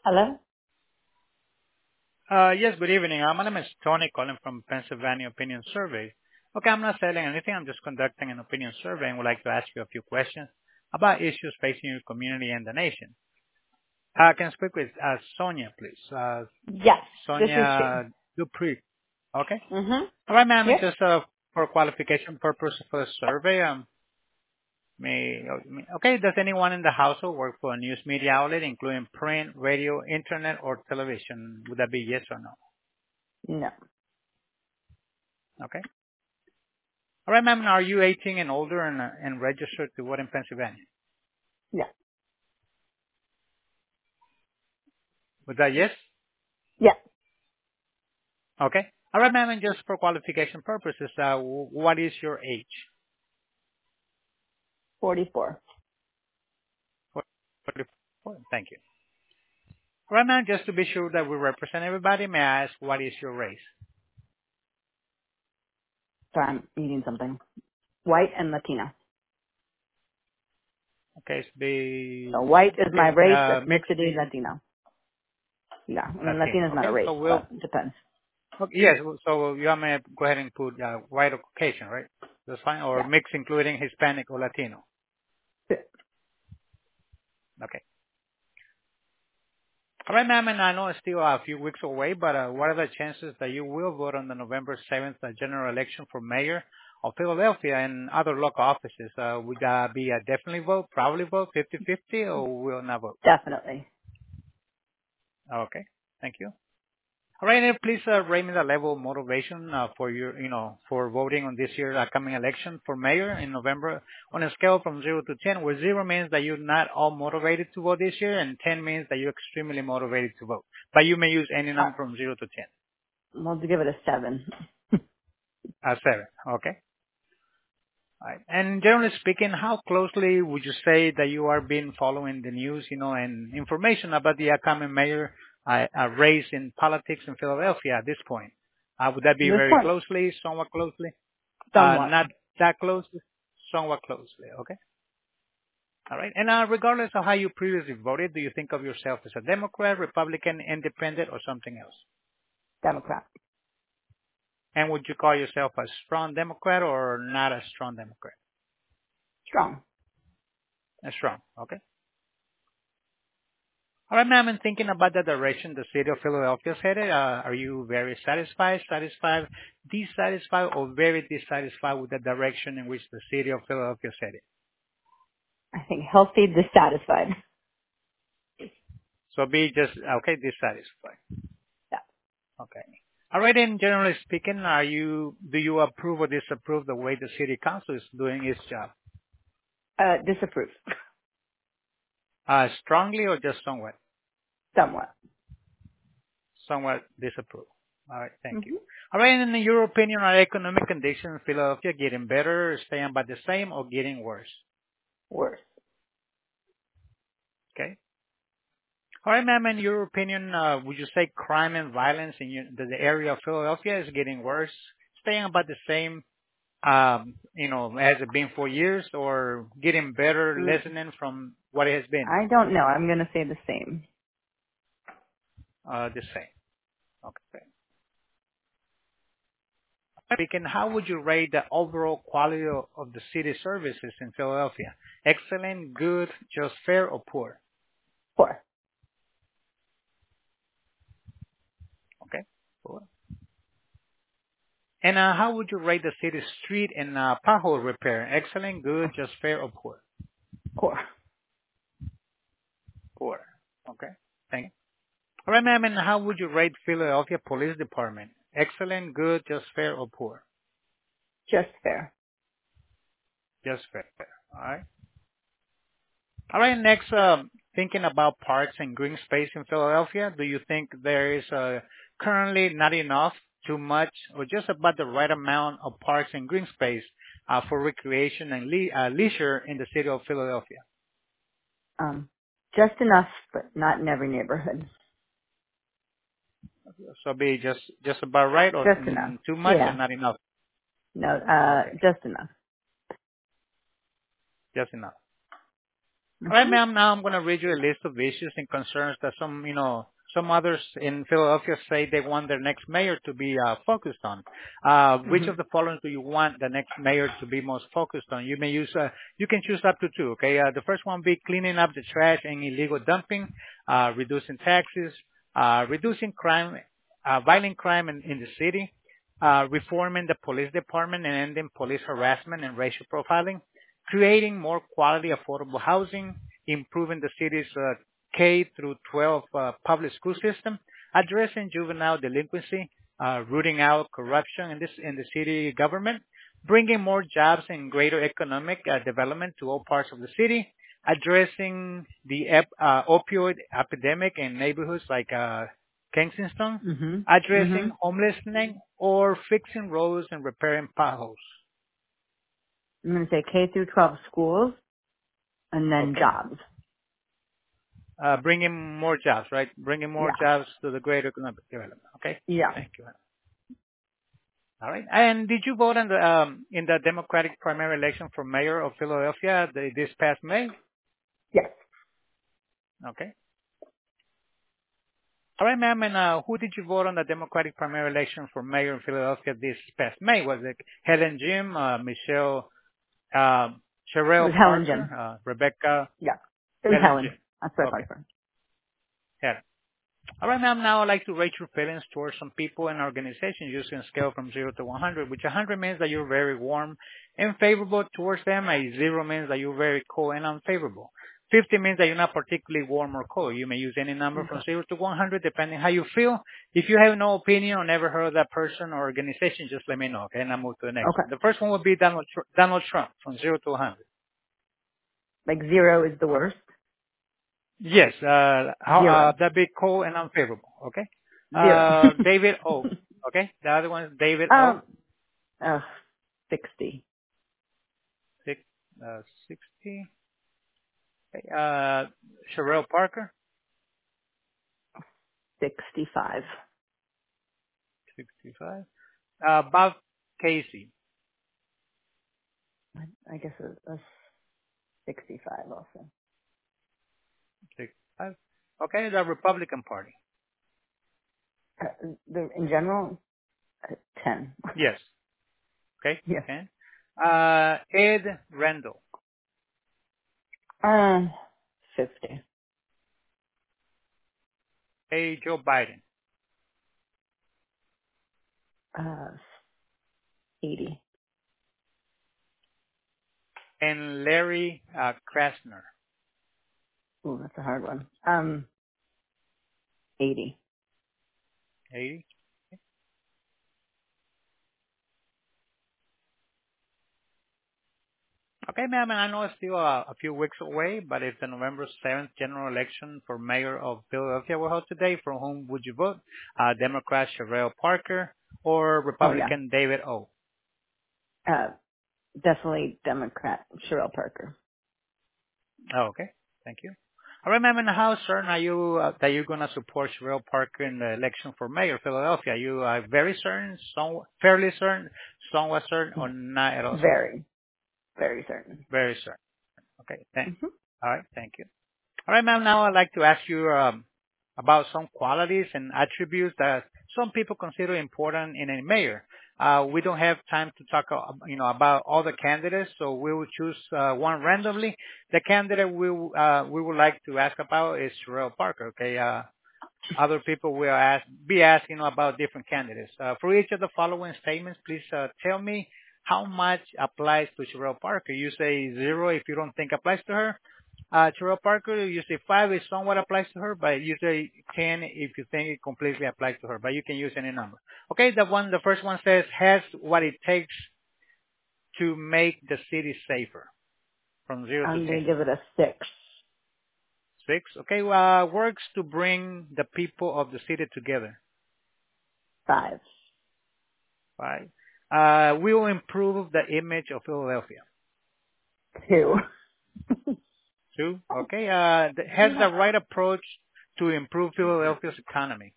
Hello? Yes, good evening. My name is Tony calling from Pennsylvania Opinion Survey. Okay, I'm not selling anything. I'm just conducting an opinion survey and would like to ask you a few questions about issues facing your community and the nation. Can I speak with Sonia, please? Yes, this is she. Sonia Dupree. Okay. Mm-hmm. All right, ma'am. Yep. Just for qualification purpose for the survey, okay, does anyone in the household work for a news media outlet, including print, radio, internet, or television? Would that be yes or no? No. Okay. All right, ma'am. Are you 18 and older and registered to vote in Pennsylvania? Yeah. Was that yes? Yeah. Okay. All right, ma'am. And just for qualification purposes, what is your age? 44. 44. Thank you. All right, ma'am. Just to be sure that we represent everybody, may I ask what is your race? Sorry, I'm eating something. White and Latina. Okay, it's the So white is my okay race, ethnicity, mixing Latino. Yeah. I mean, Latino. Latino is not a Okay, race, so but it depends. okay, yes. So you may go ahead and put white or Caucasian, right? That's fine, or Yeah. mix including Hispanic or Latino. Okay. All right, ma'am, and I know it's still a few weeks away, but what are the chances that you will vote on the November 7th general election for mayor of Philadelphia and other local offices? Would that be a definitely vote, probably vote, 50-50, or will not vote? Definitely. Okay, thank you. All right, and please rate me the level of motivation for your, for voting on this year's upcoming election for mayor in November on a scale from 0 to 10, where 0 means that you're not all motivated to vote this year, and 10 means that you're extremely motivated to vote. But you may use any Uh, number from 0 to 10. we'll give it a 7. 7. Okay. All right. And generally speaking, how closely would you say that you are being following the news, and information about the upcoming mayor race in politics in Philadelphia at this point? Would that be This very point, closely, somewhat closely? somewhat. Not that closely, somewhat closely. Okay. All right. And regardless of how you previously voted, do you think of yourself as a Democrat, Republican, Independent, or something else? Democrat. And would you call yourself a strong Democrat or not a strong Democrat? Strong. A strong. Okay. All right, ma'am, and thinking about the direction the city of Philadelphia is headed, are you very satisfied, dissatisfied, or very dissatisfied with the direction in which the city of Philadelphia is headed? I think healthy, dissatisfied. So be just, okay, dissatisfied. Yeah. Okay. All right, and generally speaking, do you approve or disapprove the way the city council is doing its job? Disapprove. Strongly or just somewhat? Somewhat. Somewhat disapprove. All right, thank you. Mm-hmm. All right, and in your opinion, are economic conditions in Philadelphia getting better, staying about the same, or getting worse? Worse. Okay. All right, ma'am, in your opinion, would you say crime and violence in the area of Philadelphia is getting worse, staying about the same, as it been for years, or getting better, Mm, lessening from what it has been? I don't know. I'm going to say the same. The same. Okay. Speaking, how would you rate the overall quality of the city services in Philadelphia? Excellent, good, just fair, or poor? 4. Okay. Poor. And how would you rate the city street and pothole repair? Excellent, good, just fair, or poor? 4. Poor. Okay. Thank you. All right, ma'am. And how would you rate Philadelphia Police Department? Excellent, good, just fair, or poor? Just fair. Just fair. All right. All right. Next, thinking about parks and green space in Philadelphia, do you think there is currently not enough, too much, or just about the right amount of parks and green space for recreation and leisure in the city of Philadelphia? Just enough, but not in every neighborhood. So be just about right, or Just enough. too much, or Yeah. not enough? No, Okay, just enough. just enough. All right, Mhm. ma'am. Now I'm going to read you a list of issues and concerns that some others in Philadelphia say they want their next mayor to be focused on. Which Mhm. of the following do you want the next mayor to be most focused on? You can choose up to two. Okay. The first one be cleaning up the trash and illegal dumping, reducing taxes, reducing crime, violent crime in the city, reforming the police department and ending police harassment and racial profiling, creating more quality affordable housing, improving the city's K through 12 public school system, addressing juvenile delinquency, rooting out corruption in the city government, bringing more jobs and greater economic development to all parts of the city, addressing the opioid epidemic in neighborhoods like Kensington, Mhm. addressing Mhm. homelessness, or fixing roads and repairing potholes. I'm gonna say K through 12 schools and then Okay. jobs. Bringing more jobs, right? Bringing more Yeah. jobs to the greater economic development. Okay. Yeah. Thank you. All right. And did you vote in the Democratic primary election for mayor of Philadelphia this past May? Yes. Okay. All right, ma'am. And who did you vote on the Democratic primary election for mayor in Philadelphia this past May? Was it Helen Jim, Michelle, It Sherelle was Helen Parker, Jim. Rebecca, Yeah. It was Helen Helen. Jim? That's what I Okay. voted for. Helen. All right, ma'am. Now I'd like to rate your feelings towards some people and organizations using a scale from 0 to 100, which 100 means that you're very warm and favorable towards them. A 0 means that you're very cold and unfavorable. 50 means that you're not particularly warm or cold. You may use any number from Okay. 0 to 100 depending how you feel. If you have no opinion or never heard of that person or organization, just let me know, okay? And I'll move to the next one. Okay. The first one would be Donald Trump from 0 to 100. Like 0 is the worst. Yes, 0. that'd be cold and unfavorable, okay? 0. David O. Okay, the other one is David O. um. Uh, 60. Six, 60. Okay, Sherelle Parker, 65. 65. Bob Casey, I guess a 65 also. 65. Okay, the Republican Party. In general, 10. Yes. Okay, Yes. 10. Ed Randall. Um, 50. A. Joe Biden. Uh, 80. And Larry Krasner. Ooh, that's a hard one. 80. 80. Okay, ma'am, and I know it's still a few weeks away, but if the November 7th general election for mayor of Philadelphia were held today, for whom would you vote? Democrat Sherelle Parker or Oh yeah. Republican David O? Uh, definitely Democrat Sherelle Parker. Oh, okay. Thank you. All right, ma'am, and how certain are you that you're going to support Sherelle Parker in the election for mayor of Philadelphia? Are you very certain, fairly certain, somewhat certain, or not at all certain? Very, very certain. Very certain. Okay, Hmm. all right, thank you. All right, ma'am. Now I'd like to ask you about some qualities and attributes that some people consider important in a mayor. We don't have time to talk, about all the candidates, so we will choose one randomly. The candidate we would like to ask about is Sherelle Parker. Okay. Other people will be asking about different candidates. For each of the following statements, please tell me how much applies to Sherelle Parker. You say 0 if you don't think applies to her. Terrell Parker, you say 5 is somewhat applies to her, but you say 10 if you think it completely applies to her, but you can use any number. Okay, the first one says has what it takes to make the city safer from 0 to I'm 10. gonna give it a 6. 6, okay, works to bring the people of the city together. 5. 5, will improve the image of Philadelphia. 2. 2, okay, has the right approach to improve Philadelphia's economy.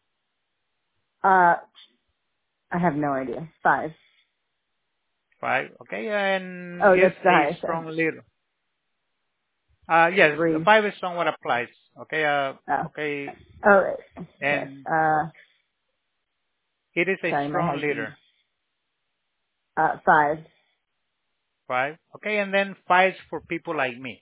I have no idea. 5. 5, okay, and Oh, is that's the a highest. strong leader. Yes, the 3. 5 is somewhat applies. Okay, Oh. okay, All right. Okay. and it is a Sorry, my strong husband. leader. 5. 5. Okay, and then 5 is for people like me.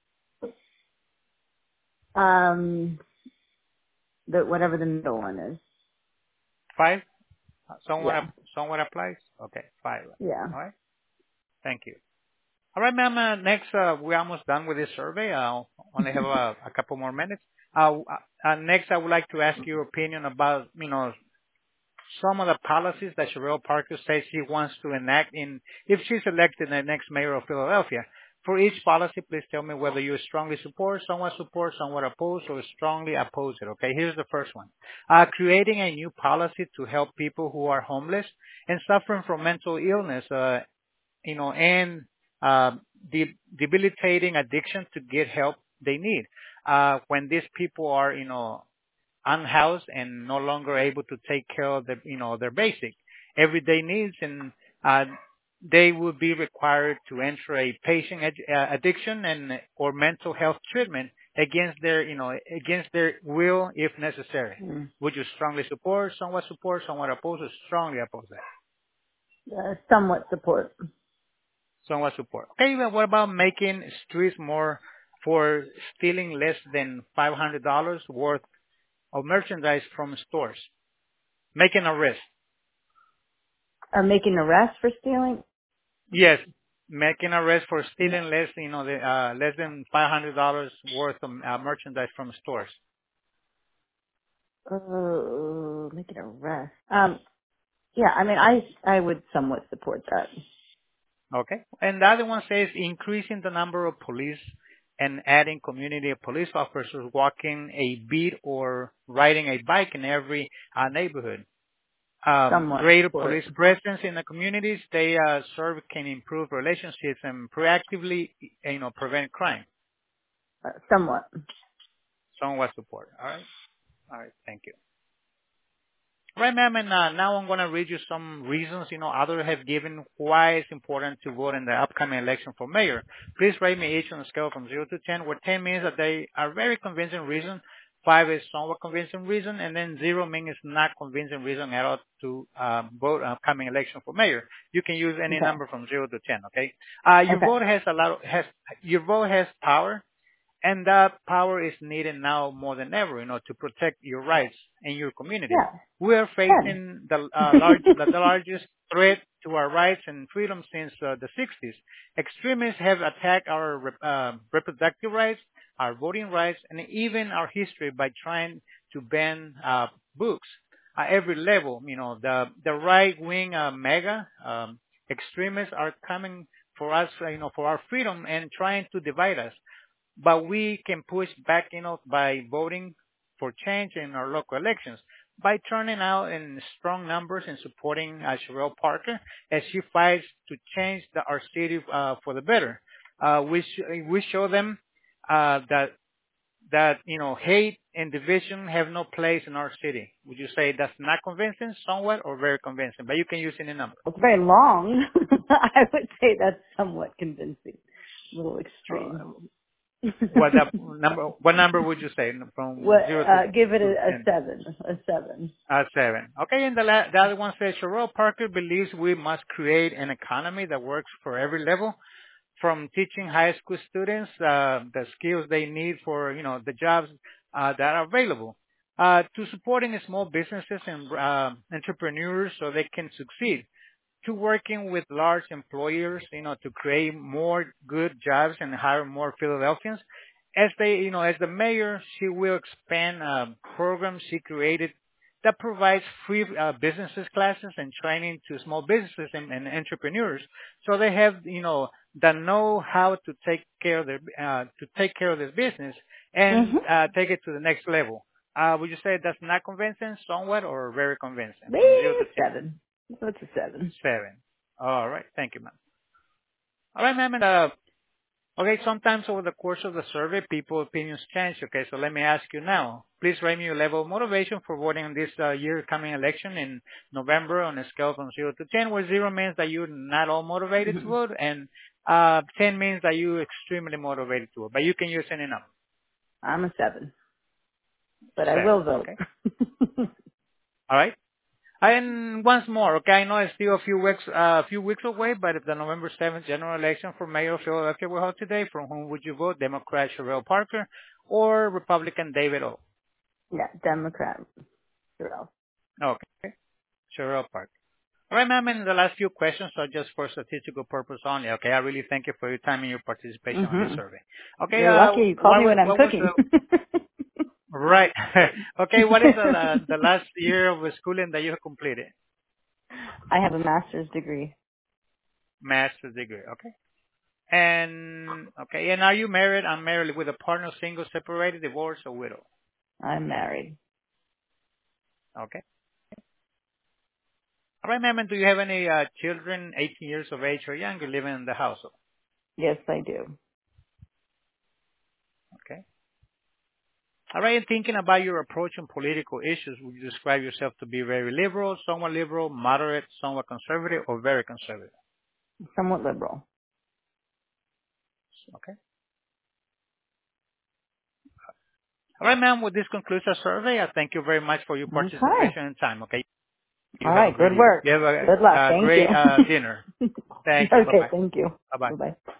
Um, whatever the middle one is. 5, Yeah. somewhat applies. Okay, 5. Yeah. All right, thank you. All right, ma'am. Next, we're almost done with this survey. I'll only have a couple more minutes. Next, I would like to ask your opinion about, some of the policies that Sherelle Parker says she wants to enact if she's elected the next mayor of Philadelphia. For each policy, please tell me whether you strongly support, somewhat oppose, or strongly oppose it. Okay, here's the first one. Creating a new policy to help people who are homeless and suffering from mental illness, and uh, debilitating addiction to get help they need. When these people are, unhoused and no longer able to take care of their basic everyday needs, and uh, they will be required to enter a patient addiction and or mental health treatment against their will if necessary. Mm. Would you strongly support, somewhat oppose, or strongly oppose that? Somewhat support. Somewhat support. Okay, then what about making streets more for stealing less than $500 worth of merchandise from stores? Making arrest. Making arrests for stealing? Yes, making arrest for No. stealing less than $500 worth of merchandise from stores. Making arrests. Yeah, I mean, I would somewhat support that. Okay. And the other one says increasing the number of police and adding community police officers walking a beat or riding a bike in every neighborhood. Somewhat Greater support. police presence in the communities they serve can improve relationships and proactively, prevent crime. Somewhat. Somewhat support. All right. All right. Thank you. Right, ma'am, and now I'm going to read you some reasons, others have given why it's important to vote in the upcoming election for mayor. Please rate me each on a scale from 0 to 10, where 10 means that they are very convincing reason, 5 is somewhat convincing reason, and then 0 means not convincing reason at all to vote upcoming election for mayor. You can use any Okay. number from 0 to 10, okay? Okay. Your vote has power. And that power is needed now more than ever, to protect your rights in your communities. Yeah. We are 10. facing the largest threat to our rights and freedom since the 60s. Extremists have attacked our reproductive rights, our voting rights, and even our history by trying to ban books at every level. The right-wing mega extremists are coming for us, for our freedom and trying to divide us. But we can push back, by voting for change in our local elections, by turning out in strong numbers and supporting Sherelle Parker as she fights to change our city for the better. We show them that hate and division have no place in our city. Would you say that's not convincing, somewhat, or very convincing? But you can use any number. It's very long. I would say that's somewhat convincing. A little extreme. Uh, what number would you say from What? 0 to Give it to a 10? 7. A 7. 7. Okay, and the other one says, Sherelle Parker believes we must create an economy that works for every level, from teaching high school students the skills they need for, the jobs that are available, to supporting small businesses and entrepreneurs so they can succeed, to working with large employers, to create more good jobs and hire more Philadelphians. As the mayor, she will expand programs she created that provides free businesses classes and training to small businesses and entrepreneurs, so they have, the know how to take care of this business and Mm-hmm. take it to the next level. Would you say that's not convincing, somewhat, or very convincing, Maybe from 0 to 10? 7. What's a 7? 7. All right. Thank you, ma'am. All right, ma'am. And, okay, sometimes over the course of the survey, people's opinions change. Okay, so let me ask you now. Please rate me your level of motivation for voting in this year coming election in November on a scale from 0 to 10, where 0 means that you're not all motivated to vote, and 10 means that you're extremely motivated to vote, but you can use any number. I'm a 7, but I 7. will vote. Okay. All right. And once more, okay, I know it's still a few weeks away, but if the November 7th general election for mayor of Philadelphia will hold today, from whom would you vote? Democrat Sherelle Parker or Republican David O? Yeah, Democrat. Zero. Okay, Sherelle Parker. All right, ma'am, and the last few questions are just for statistical purpose only, okay? I really thank you for your time and your participation on this Mhm. survey. Okay, You're lucky you called me when I'm what was cooking. the, right, okay, what is the last year of schooling that you have completed? I have a master's degree. Master's degree, okay? And are you married? Unmarried with a partner, single, separated, divorced, or widow? I'm married. Okay. All right, ma'am. And do you have any children, 18 years of age or younger, living in the household? Yes, I do. Okay. All right. And thinking about your approach on political issues, would you describe yourself to be very liberal, somewhat liberal, moderate, somewhat conservative, or very conservative? Somewhat liberal. Okay. All right, ma'am. Well, this concludes our survey. I thank you very much for your Okay. participation and time. Okay. You All have a right. great Good evening. work. You have Good luck. a Thank you. great dinner. Thank you. Okay. Bye-bye. Thank you. Bye-bye. Bye bye.